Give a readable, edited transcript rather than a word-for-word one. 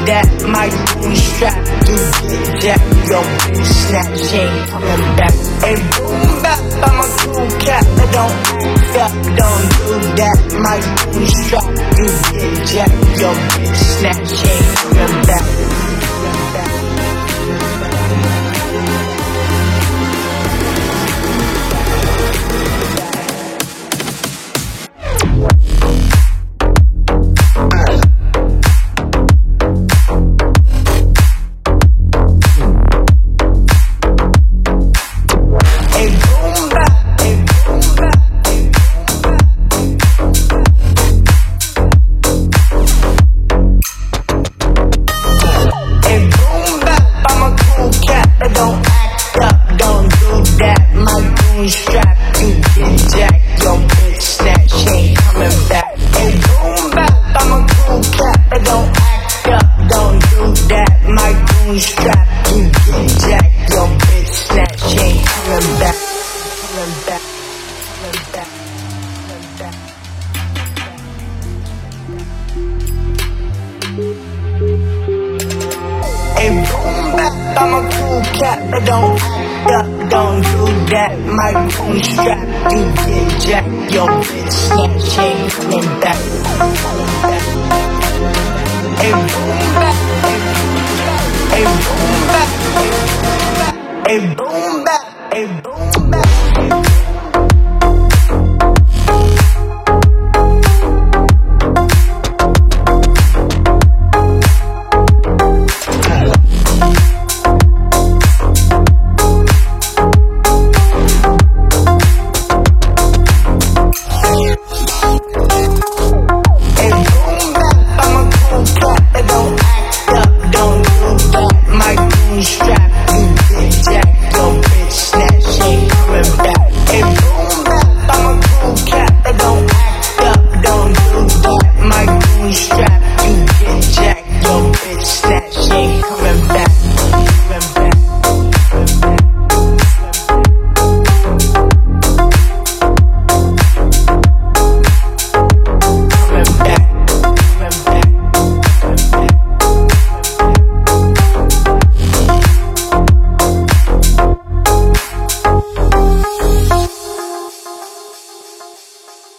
that, my boom strap, you get jack, yo, snap, she ain't coming back. Hey, boom bap, I'm a cool cat, but don't act up, don't do that, my boom strap, you get jack, yo, snap, she ain't coming back. Strap, you get jack, yo bitch snap, she ain't coming back. Hey, boom bap, I'm a cool cat, but don't act up, don't do that. My boom strap, you get jack, yo bitch snap, she ain't coming back. Coming back, coming back, coming back. Hey, boom bap, I'm a cool cat, but don't act up, don't do that. My boom strap, you get jack, yo bitch snap, she ain't coming back. Hey, boom bap, hey, boom bap, hey, boom bap, hey, boom bap, hey, boom